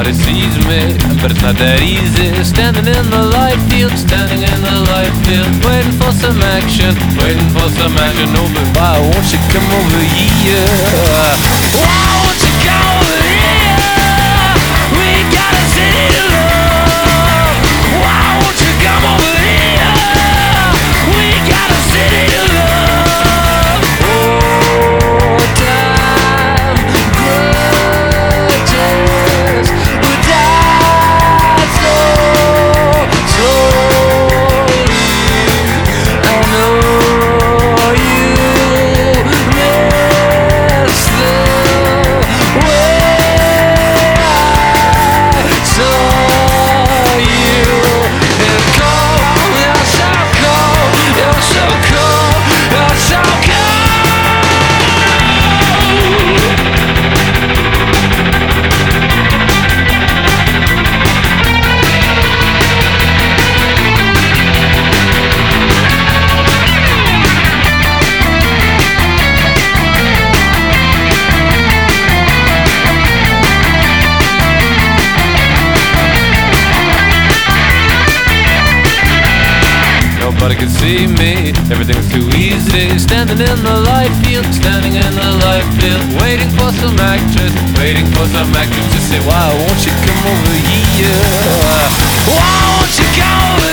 Nobody sees me, but it's not that easy. Standing in the light field, standing in the light field, waiting for some action, waiting for some action. Oh, but why won't you come over here? Why won't you come over here? We got a city to love. Why won't you come over here? We got a city to love. Oh, time grudges would die so slowly. I know you miss the way I saw you. And cold, you're so cold, you're so cold, you're so cold. Nobody could see me, everything was too easy. Standing in the light field, standing in the light field, waiting for some actress, waiting for some actress to say, why won't you come over here? Why won't you come over